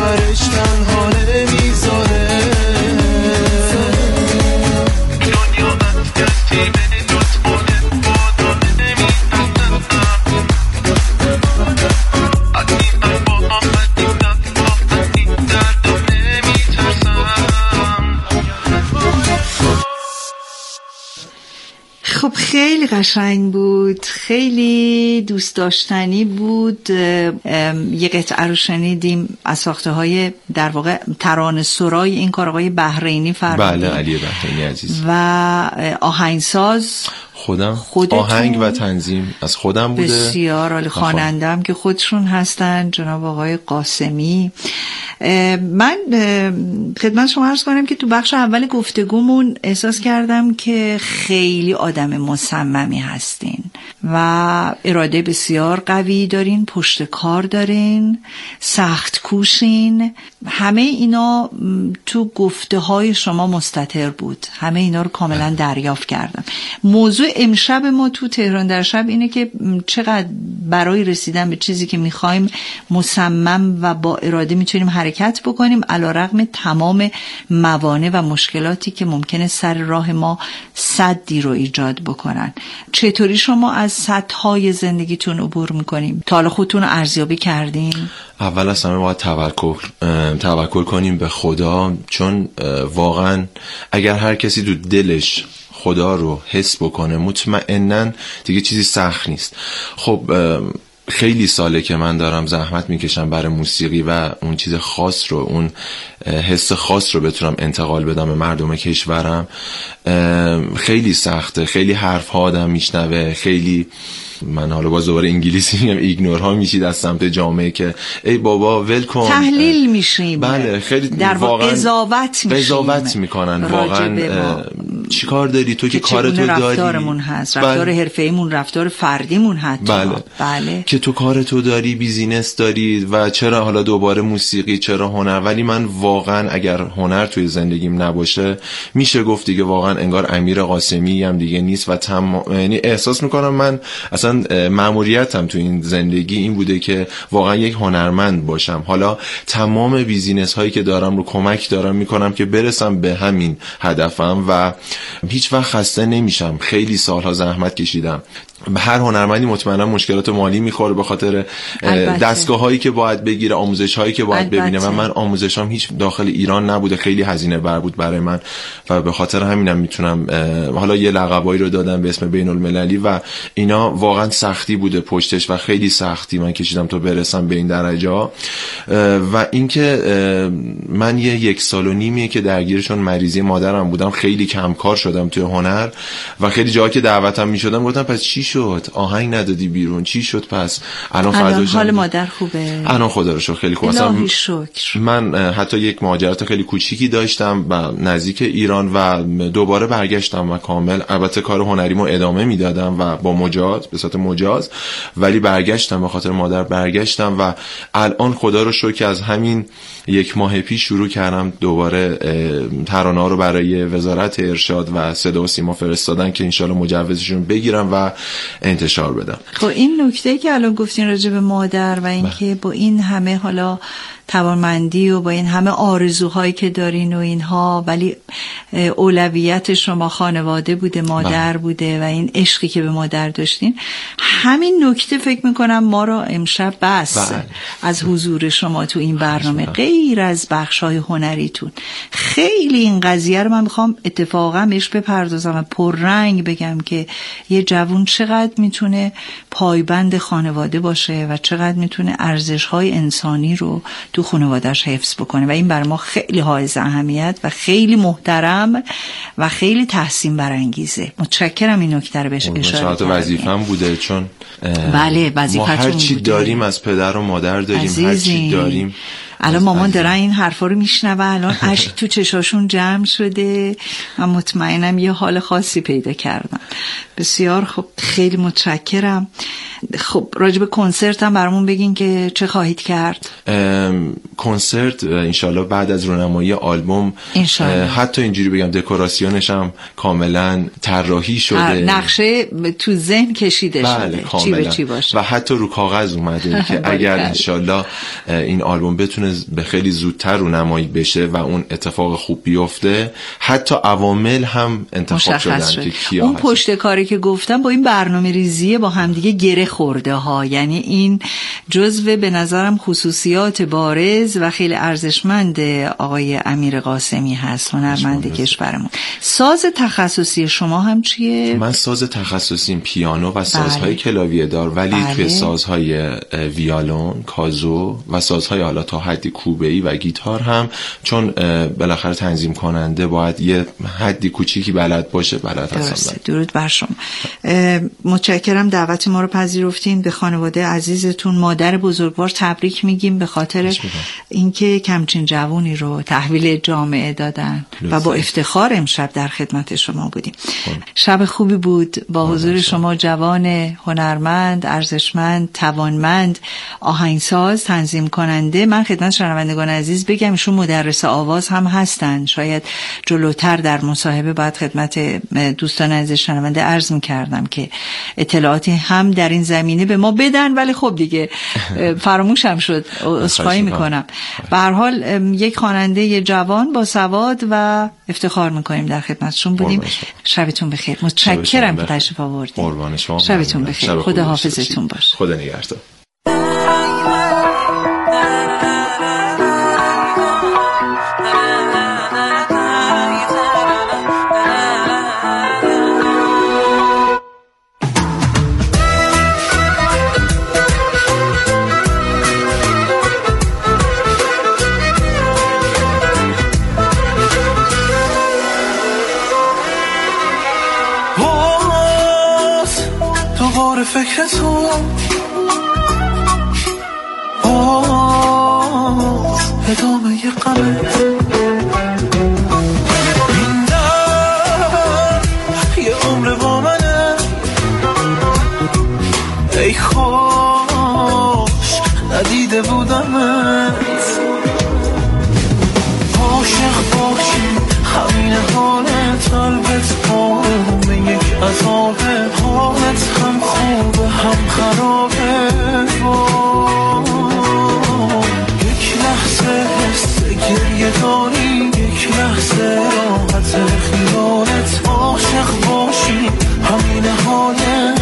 آخرش تنها نمیذاره. دنیا مسکتی به لطفانه بادم نمیپسندم، عدیدم با عدیدم با عدید دردم نمیترسم. خب خیلی قشنگ بود، خیلی دوست داشتنی بود. یه قطعه رو شنیدیم از ساخته های در واقع ترانه سرای این کار آقای بحرینی فرمودید. بله علی بحرینی عزیز. و آهنگساز خودتون. آهنگ و تنظیم از خودم بوده. بسیار عالی. خواننده‌ام که خودشون هستن جناب آقای قاسمی. من خدمت شما عرض کنم که تو بخش اول گفتگومون احساس کردم که خیلی آدم مصممی هستین و اراده بسیار قوی دارین، پشت کار دارین، سخت کوشین. همه اینا تو گفته های شما مستتر بود، همه اینا رو کاملا دریافت کردم. موضوع امشب ما تو تهران در شب اینه که چقدر برای رسیدن به چیزی که میخوایم مصمم و با اراده میتونیم حرکت بکنیم علیرغم تمام موانع و مشکلاتی که ممکنه سر راه ما سدی رو ایجاد بکنن. چطوری شما از سدهای زندگیتون عبور میکنیم؟ تا حالا خودتون رو ارزیابی کردین؟ اول از همه باید توکل کنیم به خدا، چون واقعا اگر هر کسی تو دلش خدا رو حس بکنه مطمئناً دیگه چیزی سخت نیست. خب خیلی ساله که من دارم زحمت میکشم برای موسیقی و اون چیز خاص رو، اون حس خاص رو بتونم انتقال بدم به مردم کشورم. خیلی سخته، خیلی حرف ها آدم میشنوه، خیلی من حالا باز دوباره انگلیسی میگم ایگنور ها میشید از سمت جامعه که ای بابا ول کن، تحلیل میشیم. بله خیلی در واقع قضاوت میکنن واقعا. چی کار داری تو که کار تو داری؟ رفتارمون هست، رفتار حرفه‌ایمون، رفتار فردیمون حتی. بله. که تو کار تو داری، بیزینس داری و چرا حالا دوباره موسیقی، چرا هنر؟ ولی من واقعا اگر هنر توی زندگیم نباشه میشه گفت دیگه واقعا انگار امیر قاسمی هم دیگه نیست و یعنی احساس میکنم من اصلا مأموریتم تو این زندگی این بوده که واقعا یک هنرمند باشم. حالا تمام بیزینس هایی که دارم رو کمک دارم میکنم که برسم به همین هدفم و هیچ وقت خسته نمیشم. خیلی سالها زحمت کشیدم. هر هنرمندی مطمئنا مشکلات مالی میخوره به خاطر دستگاه هایی که باید بگیره، آموزش هایی که باید ببینه و من آموزشام هیچ داخل ایران نبوده، خیلی هزینه بر بود برای من و به خاطر همینم میتونم حالا یه لقبایی رو دادم به اسم بین المللی و اینا واقعا سختی بوده پشتش و خیلی سختی من کشیدم تا برسم به این درجه. و اینکه من یک سال و نیمیه که درگیرشون مریضی مادرم بودم، خیلی کمکار شدم توی هنر و خیلی جاها که دعوتم میشدم گفتم پس چی شد؟ آهنگ ندادی بیرون؟ چی شد پس؟ الان حال مادر خوبه؟ الان خدا رو شکر خیلی خوبه. الهی شکر. من حتی یک مهاجرت خیلی کوچیکی داشتم نزدیک ایران و دوباره برگشتم و کامل البته کار هنریمو ادامه میدادم و با مجاز به صورت مجاز، ولی برگشتم به خاطر مادر برگشتم و الان خدا رو شکر از همین یک ماه پیش شروع کردم دوباره ترانه‌ها رو برای وزارت ارشاد و صدا و سیما فرستادن که انشالله مجوزشون بگیرم و انتشار بدم. خب این نکته که الان گفتین راجع به مادر و اینکه با این همه حالا توانمندی و با این همه آرزوهایی که دارین و اینها، ولی اولویت شما خانواده بوده، مادر بوده و این عشقی که به مادر داشتین، همین نکته فکر میکنم ما را امشب بس از حضور شما تو این برنامه غیر از بخشای هنریتون. خیلی این قضیه رو من میخوام اتفاقا بهش بپردازم و پررنگ بگم که یه جوون چقدر میتونه پایبند خانواده باشه و چقدر میتونه ارزش‌های انسانی رو تو خانواده‌اش حفظ بکنه و این برای ما خیلی حائز اهمیت و خیلی محترم و خیلی تحسین برانگیزه. متشکرم این نکته رو بهش اشاره کردید. وظیفه‌ام بوده چون بله وظیفتون ما هر چی بوده. داریم از پدر و مادر داریم، هر چی داریم. الان مامان دارن این حرفا رو میشنوه، الان اشک تو چشاشون جمع شده و مطمئنم یه حال خاصی پیدا کردن. بسیار خب، خیلی متشکرم. خب راجب کنسرت هم برامون بگین که چه خواهید کرد؟ کنسرت انشالله بعد از رونمایی آلبوم، حتی اینجوری بگم دکوراسیونش هم کاملا طراحی شده، نقشه تو ذهن کشیده شده چی به چی باشه و حتی رو کاغذ اومده که اگر انشالله این آلبوم بتونه میتونه به خیلی زودتر رونمایی بشه و اون اتفاق خوب بیفته. حتی عوامل هم انتخاب شدن که کیا اون هست. پشت کاری که گفتم با این برنامه ریزیه با همدیگه گره خورده ها، یعنی این جزو به نظرم خصوصیات بارز و خیلی ارزشمند آقای امیر قاسمی هست، هنرمند کشورمون. ساز تخصصی شما هم چیه؟ من ساز تخصصیم پیانو و سازهای کلاویه دار، ولی توی سازهای ویالون، کازو و سازهای حالا تا حدی کوبه‌ای و گیتار هم، چون بالاخره تنظیم کننده باید یه حدی کوچیکی بلد باشه، بلد هستم. درود بر شما. متشکرم دعوت ما رو پذیرفتین. به خانواده عزیزتون، مادر بزرگوار تبریک میگیم به خاطر اینکه کمچین جوونی رو تحویل جامعه دادن و با افتخار امشب در خدمت شما بودیم. شب خوبی بود با حضور شما، جوان هنرمند، ارزشمند، توانمند، آهنگساز، تنظیم کننده. من خدمت شنوندگان عزیز بگم ایشون مدرس آواز هم هستن. شاید جلوتر در مصاحبه باید خدمت دوستان عزیز شنونده عرض می‌کردم که اطلاعاتی هم در این زمینه به ما بدن، ولی خب دیگه فراموشم شد، عذرخواهی میکنم. به هر حال یک خواننده جوان با سواد و افتخار میکنیم در خدمتشون بودیم. شبتون بخیر. متشکرم که تشریف آوردید. شبتون بخیر. خدا حافظتون باشه. خدا نگهدار. فکر تو ادامه ی غمت، این در یه عمر با منه. ای خوش ندیده بودمت، عاشق باشی همین حالت، قلبت آرومه یک عذابه، حالت هم خوبه هم خرابه. یک لحظه حس گریه داری، یک لحظه راحت خیالت، عاشق باشی همین حالت.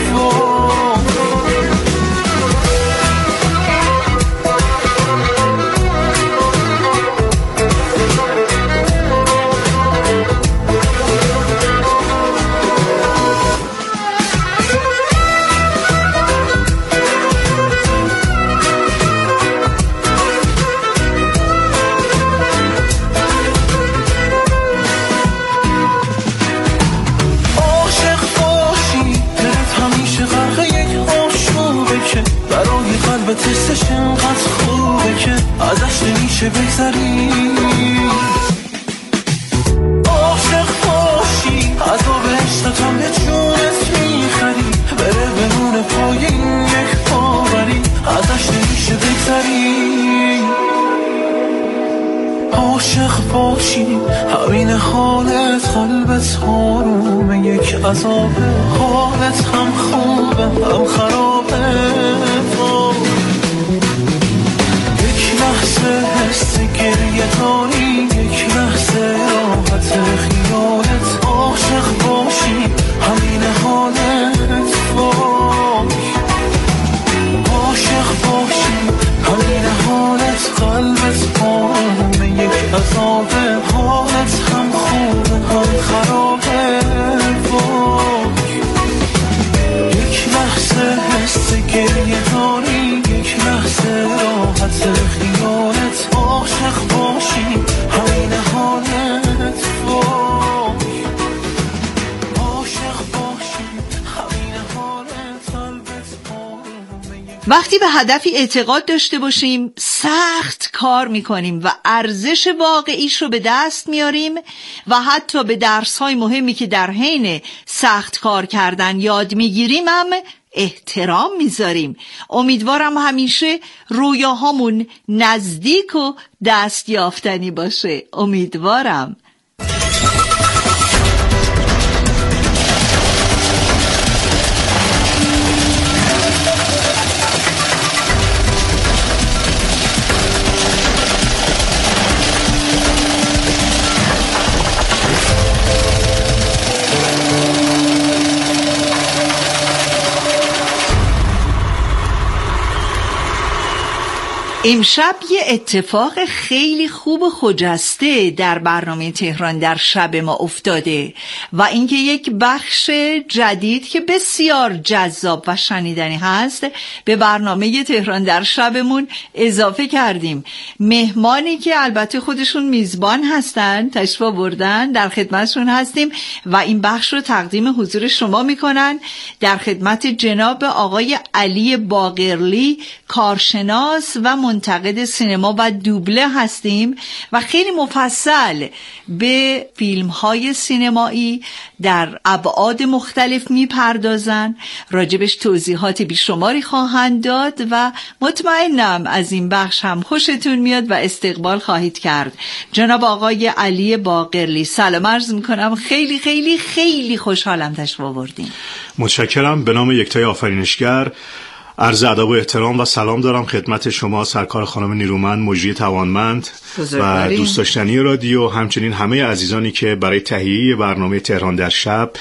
تستش انقدر خوبه که ازش نمیشه بگذری. عاشق باشی عذاب عشقت هم به جونت میخری، بره بمونه پای این یک باوری، ازش نمیشه بگذری. عاشق باشی همین حالت، قلبت آرومه یک عذابه، حالت هم خوبه هم خرابه. یک لحظه حس گریه داری، یک لحظه راحت خیالت، عاشق باشی همین حالت. عاشق باشی همین حالت، قلبت آرومه یک عذابه، حالت هم خوبه هم خرابه. یک لحظه حس گریه داری، یک لحظه راحت خیالت، عاشق باشی همین حالت. عاشق باشی همین حالت، قلبت آرومه. وقتی به هدفی اعتقاد داشته باشیم سخت کار میکنیم و ارزش واقعیش رو به دست میاریم و حتی به درس‌های مهمی که در حین سخت کار کردن یاد میگیریم هم احترام میذاریم. امیدوارم همیشه رویاهامون نزدیک و دست یافتنی باشه. امیدوارم. امشب یه اتفاق خیلی خوب و خجسته در برنامه تهران در شب ما افتاده و اینکه یک بخش جدید که بسیار جذاب و شنیدنی هست به برنامه تهران در شبمون اضافه کردیم. مهمانی که البته خودشون میزبان هستن تشریف آوردن، در خدمتشون هستیم و این بخش رو تقدیم حضور شما میکنن. در خدمت جناب آقای علی باقرلی، کارشناس و منتقد سینما و دوبله هستیم و خیلی مفصل به فیلم های سینمایی در ابعاد مختلف میپردازن، راجبش توضیحات بیشماری خواهند داد و مطمئنم از این بخش هم خوشتون میاد و استقبال خواهید کرد. جناب آقای علی باقرلی، سلام عرض میکنم، خیلی خیلی خیلی خوشحالم تشریف آوردین. متشکرم. به نام یکتای آفرینشگر عرض ادب و احترام و سلام دارم خدمت شما سرکار خانم نیرومند مجری توانمند و دوست داشتنی رادیو، همچنین همه عزیزانی که برای تهیه برنامه تهران در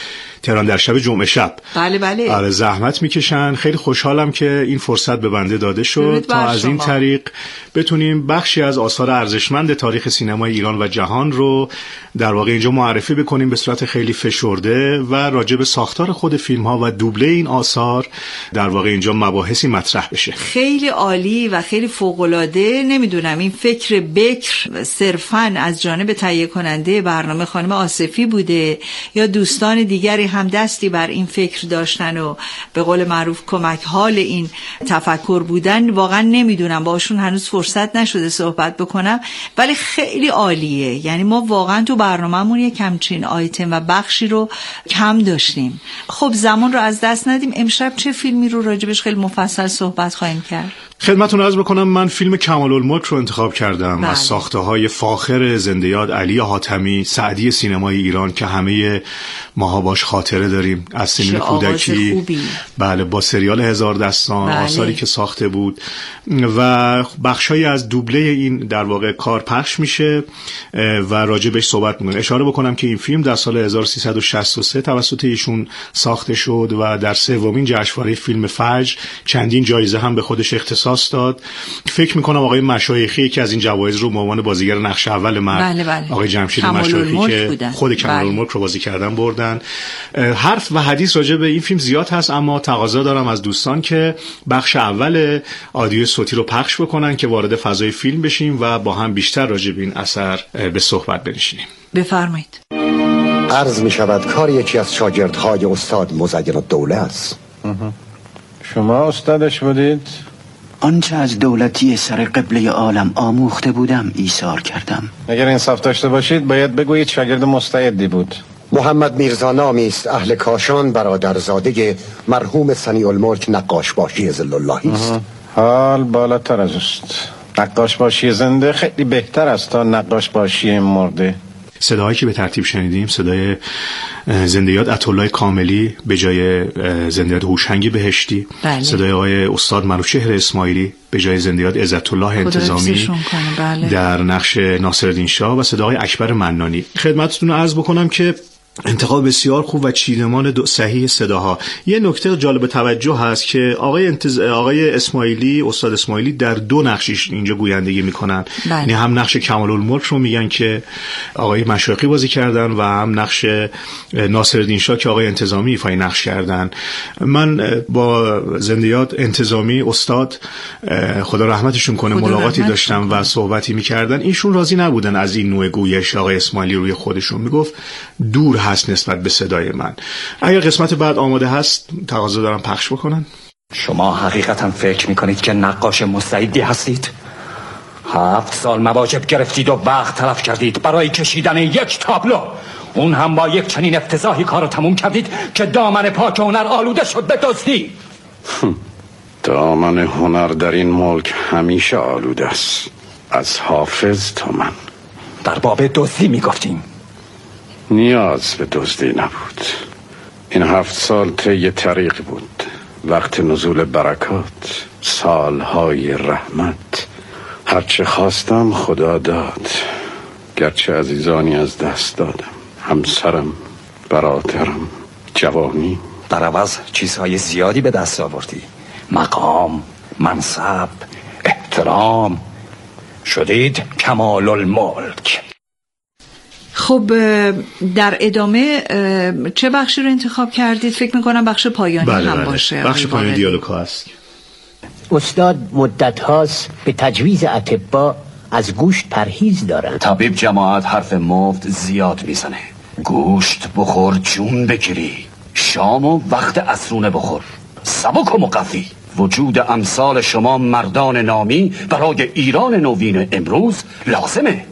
شب جمعه شب بله زحمت میکشن. خیلی خوشحالم که این فرصت به بنده داده شد تا از این طریق بتونیم بخشی از آثار ارزشمند تاریخ سینمای ایران و جهان رو در واقع اینجا معرفی بکنیم به صورت خیلی فشرده و راجع به ساختار خود فیلم ها و دوبله این آثار در واقع اینجا مباحثی مطرح بشه. خیلی عالی و خیلی فوق العاده. نمیدونم این فکر بکر صرفاً از جانب تهیه کننده برنامه خانم آصفی بوده یا دوستان دیگری هم دستی بر این فکر داشتن و به قول معروف کمک حال این تفکر بودن، واقعا نمیدونم، باشون هنوز فرصت نشده صحبت بکنم، ولی خیلی عالیه. یعنی ما واقعا تو برنامه‌مون یک همچین آیتم و بخشی رو کم داشتیم. خب زمان رو از دست ندیم. امشب چه فیلمی رو راجبش خیلی مفصل صحبت خواهیم کرد؟ خدمتتون عرض بکنم من فیلم کمال الملک رو انتخاب کردم. از ساخته‌های فاخر زنده یاد علی حاتمی، سعدی سینمای ایران که همه ماها باش خاطره داریم از سینما کودکی. بله، با سریال هزار دستان، آثاری که ساخته بود و بخشایی از دوبله این در واقع کار پخش میشه و راجع بهش صحبت می‌کنیم. اشاره بکنم که این فیلم در سال 1363 توسط ایشون ساخته شد و در سومین جشنواره فیلم فجر چندین جایزه هم به خودش اختصاص داد. فکر میکنم آقای مشایخی که از این جوایز رو به عنوان بازیگر نقش اول مرد آقای جمشید مشایخی که خود کمال الملک رو بازی کردن بردن. حرف و حدیث راجع به این فیلم زیاد هست، اما تقاضا دارم از دوستان که بخش اول آدیو صوتی رو پخش بکنن که وارد فضای فیلم بشیم و با هم بیشتر راجع به این اثر به صحبت بنشینیم. بفرمایید. عرض می شود کار یکی از شاگردهای استاد مزین الدوله است. شما استادش بودید؟ آنچه از دولتی سر قبله عالم آموخته بودم ایثار کردم. اگر انصاف داشته باشید باید بگویید شاگرد مستعدی بود. محمد میرزا نامی است، اهل کاشان، برادرزاده مرحوم سنی الملک نقاش باشی ذل اللهی است. حال بالاتر از است. نقاش باشی زنده خیلی بهتر است تا نقاش باشی مرده. صداهایی که به ترتیب شنیدیم صدای زنده یاد عطاالله کاملی به جای زنده یاد هوشنگ بهشتی، صدای آقای استاد منوچهر اسماعیلی به جای زنده یاد عزت الله انتظامی در نقش ناصرالدین شاه و صدای اکبر منانی. خدمتتون عرض بکنم که انتخاب بسیار خوب و چیدمان صحیح صداها. یه نکته جالب توجه هست که آقای اسماعیلی، استاد اسماعیلی در دو نقشش اینجا گویندگی میکنن. یعنی هم نقش کمال الملک رو میگن که آقای مشایخی بازی کردن و هم نقش ناصرالدین شاه که آقای انتظامی ایفای نقش کردن. من با زنده یاد انتظامی استاد خدا رحمتشون کنه ملاقاتی داشتم و صحبتی میکردن. ایشون راضی نبودن از این نوع گویش آقای اسماعیلی روی خودشون. میگفت دور هست نسبت به صدای من. اگر قسمت بعد آماده هست تقاضا دارم پخش بکنن. شما حقیقتا فکر میکنید که نقاش مستعدی هستید؟ 7 سال مواجب گرفتید و وقت تلف کردید برای کشیدن یک تابلو، اون هم با یک چنین افتضاحی کارو تموم کردید که دامن پاک هنر آلوده شد به دزدی. دامن هنر در این ملک همیشه آلوده است، از حافظ تا من. در باب دزدی میگفتیم؟ نیاز به دزدی نبود. این 7 سال طی طریق بود، وقت نزول برکات، سالهای رحمت. هرچه خواستم خدا داد، گرچه عزیزانی از دست دادم، همسرم، برادرم، جوانی. در عوض چیزهای زیادی به دست آوردی، مقام، منصب، احترام. شدید کمال الملک. خب در ادامه چه بخشی رو انتخاب کردید؟ فکر میکنم بخش پایانی هم باشه. بخش پایانی دیالوگ ها هست. استاد مدت هاست به تجویز اطباء از گوشت پرهیز دارن. طبیب جماعت حرف مفت زیاد میزنه. گوشت بخور جون بگیری، شام و وقت عصرونه بخور، سبک و مقفی. وجود امثال شما مردان نامی برای ایران نوین امروز لازمه.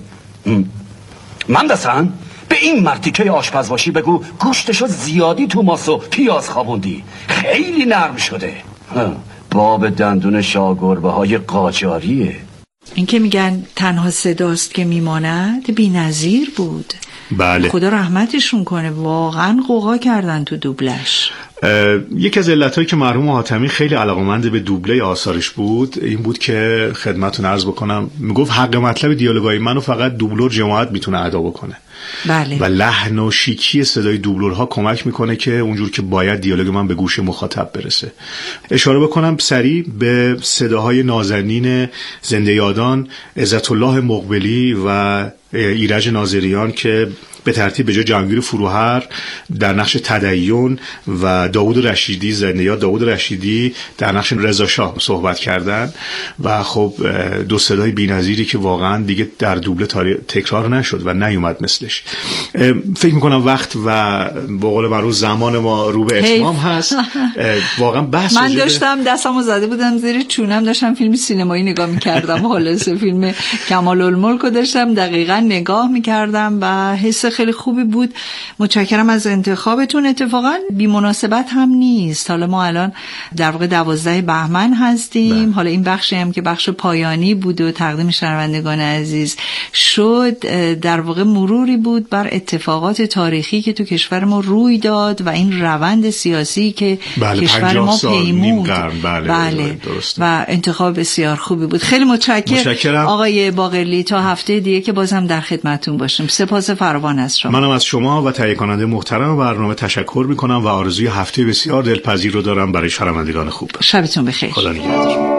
مهندسن به این مرتیکه آشپزباشی بگو گوشتشو زیادی تو ماس و پیاز خوابوندی، خیلی نرم شده. باب دندون شاگربه های قاجاریه. این که میگن تنها صداست که میماند بی‌نظیر بود. بله. خدا رحمتشون کنه، واقعا قوقا کردن تو دوبلش. یکی از علتایی که مرحوم حاتمی خیلی علاقه‌مند به دوبله آثارش بود این بود که خدمتتون عرض بکنم میگفت حق مطلب دیالوگای منو فقط دوبلور جماعت میتونه ادا بکنه. بله. و لحن و شیکی صدای دوبلورها کمک میکنه که اونجور که باید دیالوگ من به گوش مخاطب برسه. اشاره بکنم سریع به صداهای نازنین زنده یادان عزت الله مقبلی و ایرج ناظریان که به ترتیب به جای جهانگیر فروهر در نقش تدین و داوود رشیدی زنده یاد داوود رشیدی در نقش رضا شاه صحبت کردن و خب دو صدای بی‌نظیری که واقعا دیگه در دوبله تکرار نشد و نیومد مثلش. فکر میکنم وقت و به قول معروف زمان ما رو به اتمام هست. واقعا بحث من داشتم دستمو زده بودم زیر چونم، داشتم فیلم سینمایی نگاه میکردم. خلاصه فیلم کمال الملک رو داشتم دقیقاً نگاه میکردم و حس خیلی خوبی بود. متشکرم از انتخابتون. اتفاقا بی مناسبت هم نیست. حالا ما الان در واقع 12 بهمن هستیم. حالا این بخشی هم که بخش پایانی بود و تقدیم شنوندگان عزیز شد در واقع مروری بود بر اتفاقات تاریخی که تو کشور ما روی داد و این روند سیاسی که کشور ما پیمود. بله. و انتخاب بسیار خوبی بود. خیلی متشکرم آقای باقری. تا هفته دیگه که بازم در خدمتتون باشیم. سپاس فراوان از شما. منم از شما و تهیه کننده محترم برنامه تشکر میکنم و آرزوی هفته بسیار دلپذیر رو دارم برای شنوندگان خوب. شبتون بخیر. خدا نگهدار.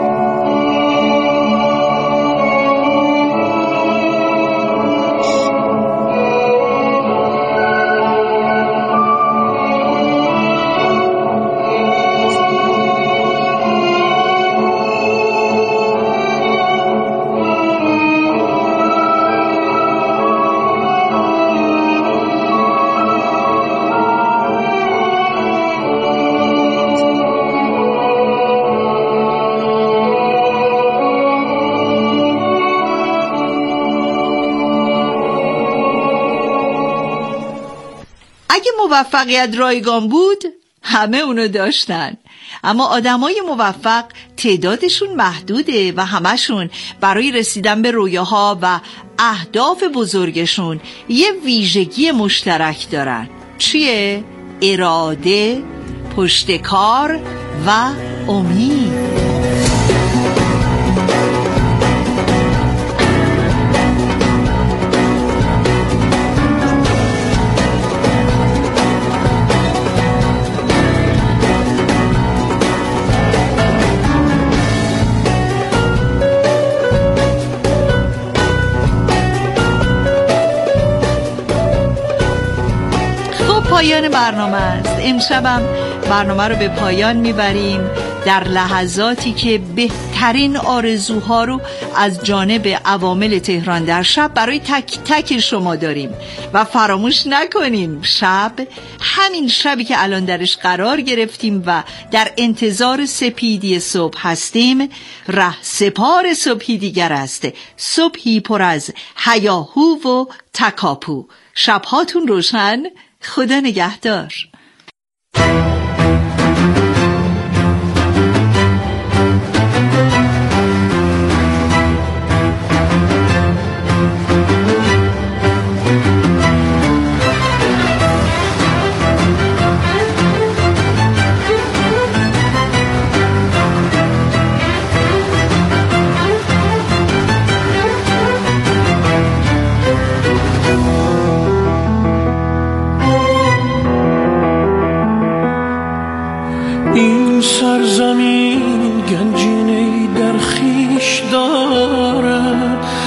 موفقیت رایگان بود همه اونو داشتن، اما آدمای موفق تعدادشون محدوده و همشون برای رسیدن به رویاها و اهداف بزرگشون یه ویژگی مشترک دارن. چیه؟ اراده، پشتکار و امید. پایان برنامه است. امشبم برنامه رو به پایان میبریم در لحظاتی که بهترین آرزوها رو از جانب عوامل تهران در شب برای تک تک شما داریم و فراموش نکنیم شب، همین شبی که الان درش قرار گرفتیم و در انتظار سپیدی صبح هستیم، ره سپار صبحی دیگر است، صبحی پر از هیاهو و تکاپو. شبهاتون روشن. خدا نگهدار.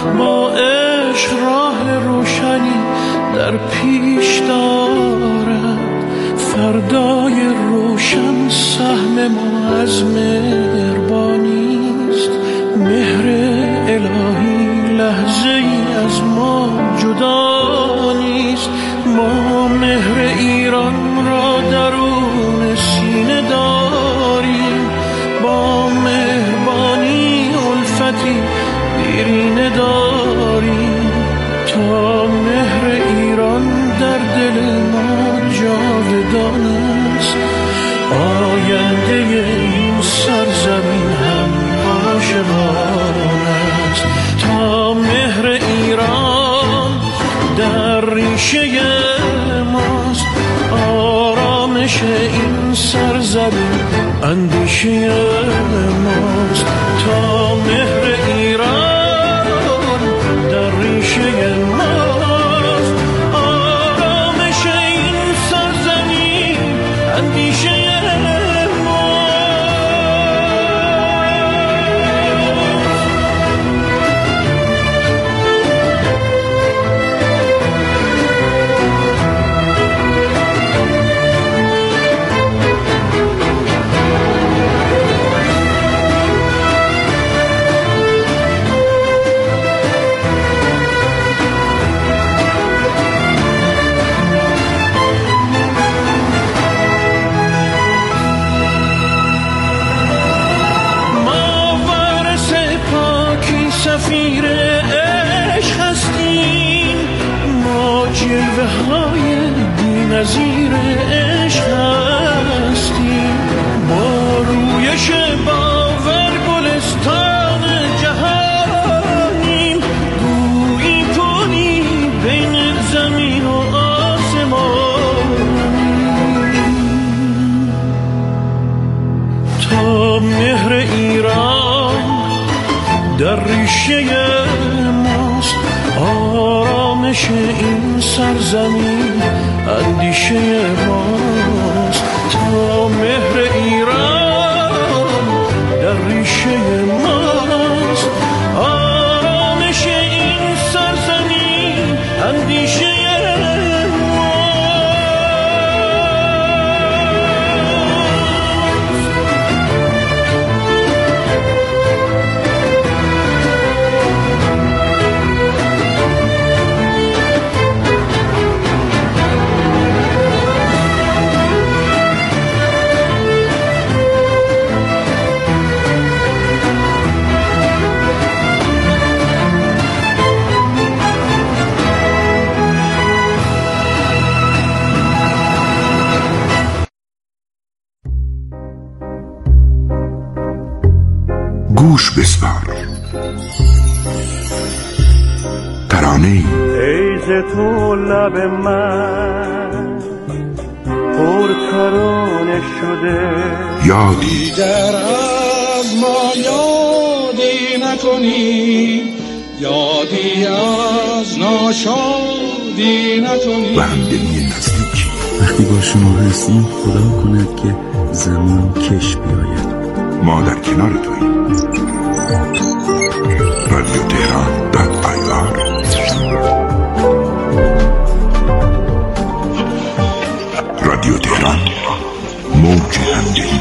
با عشق راه روشنی در پیش دارد. فردای روشن سهم ما از مهربانیست. مهر الهی لحظه ای از ما جدا نیست. ما مهر ایران را درون سینه داریم. با مهربانی الفتی دیرینه داریم. تا مهر ایران در دل ما جاودان است. آینده این سرزمین هم عاشقان است. تا مهر ایران در ریشه ماست. آرامش این سرزمین اندیشه ماست. تا مهر ایران در ریشه ماست. آرامش این سرزمین اندیشه سفیر عشق هستیم. ما جلوه های بی‌نظیر عشق هستیم. ما رویش باور گلستان جهانیم. گویی پلی بین زمین و آسمانیم. تا مهر ایران در ریشه ماست. آرامش این سرزمین اندیشه ماست. تا مهر ایران در ریشه ماست. آرامش این سرزمین اندیشه گوش بسپار. ترانه‌ای ای ز تو لب من پر ترانه شده. یادی در از ما یادی نکنی. یادی از ناشادی نکنی. و همدلی نزدیکی. وقتی با شما هستیم خدا کند که زمان کش بیاید. ما در کنار توییم. رادیو تهران .ir. رادیو تهران، موج همدلی.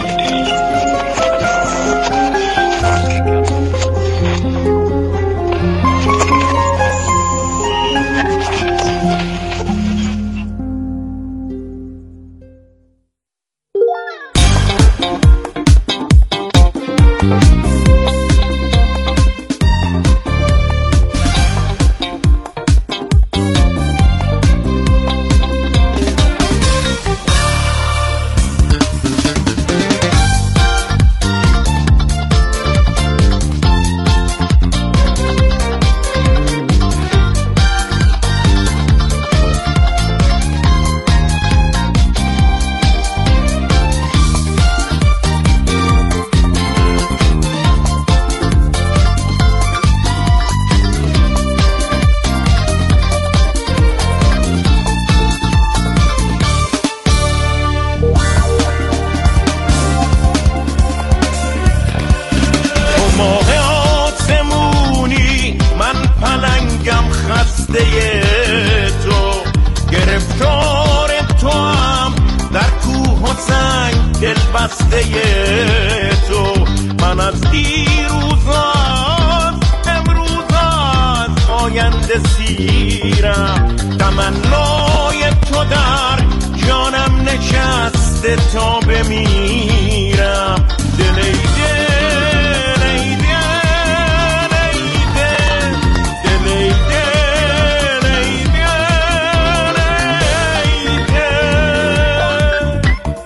بسته تو، گرفتار تو هم در کوه و سنگ دل بسته تو. من از دیروزان امروزان آینده سیرم، تمنای تو در جانم نشسته تا بمیرم. دل ای دل ای دل ای دل دل ای دل ای دل ای دل.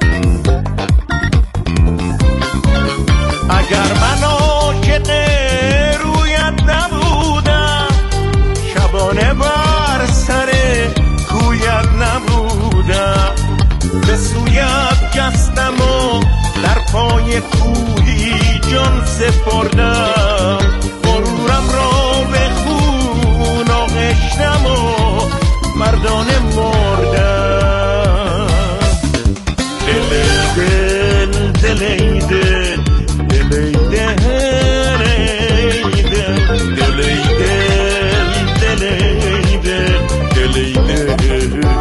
اگر من عاشق رویت نبودم، شبانه بر سر کویت نبودم، به سویت جستم و در پای کوهی جان سپردم. غرورم را به خون آغشتم و مردانه مردم. دل ای دل دل ای دل دل ای دل ای دل دل ای دل دل ای دل دل ای دل.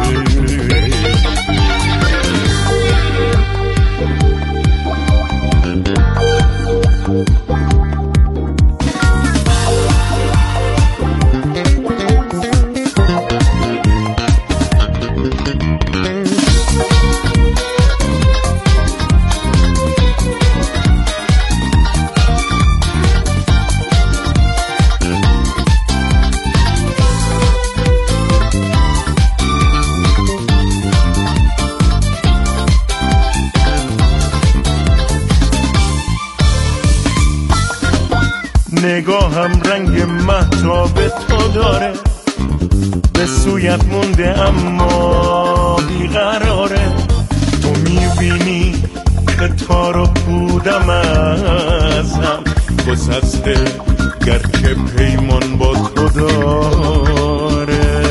نگاهم رنگ مهتاب تو داره، به سویت مونده اما بیقراره. تو میبینی که تار و پودم ازم گسسته، گرچه پیمان با تو داره.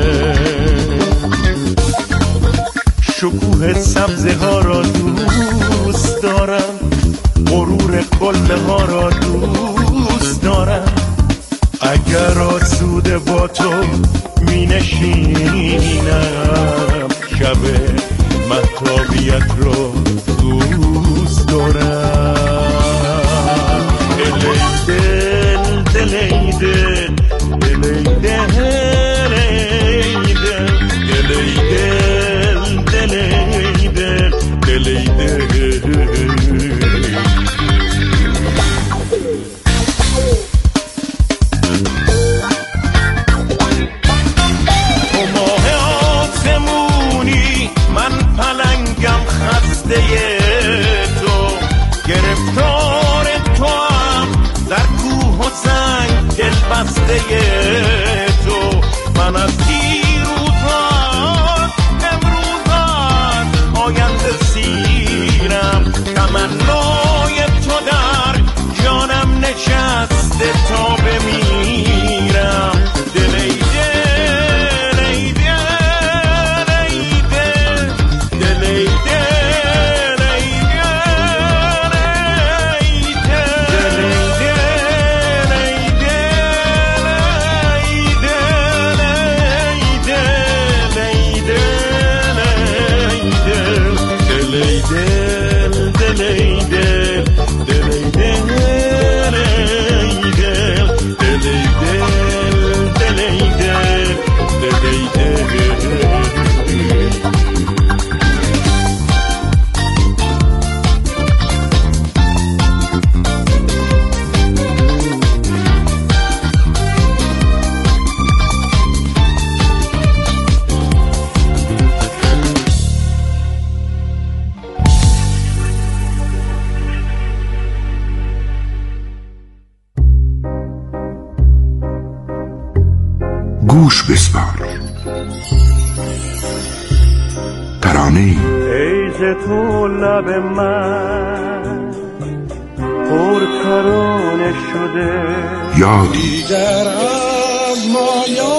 شکوه سبزه ها را دوست دارم، غرور قله ها را دوست دارم. اگر آسوده با تو می نشینم، شب مهتابیت را دوست دارم. دل ای دل دل ای دل دل ای دل ای دل دل ای دل دل ای دل دل ای دل. تو گرفتار تو هم در کوه و سنگ دل بسته تو. من از دیروزان امروزان آینده سیرم، تمنای تو در جانم نشسته تا بمیرم. دل ای دل ای دل ای دل دل ای دل گوش بسپار. ترانه‌ای ایز تو لب من پر ترانه شده، یادی دیگر از ما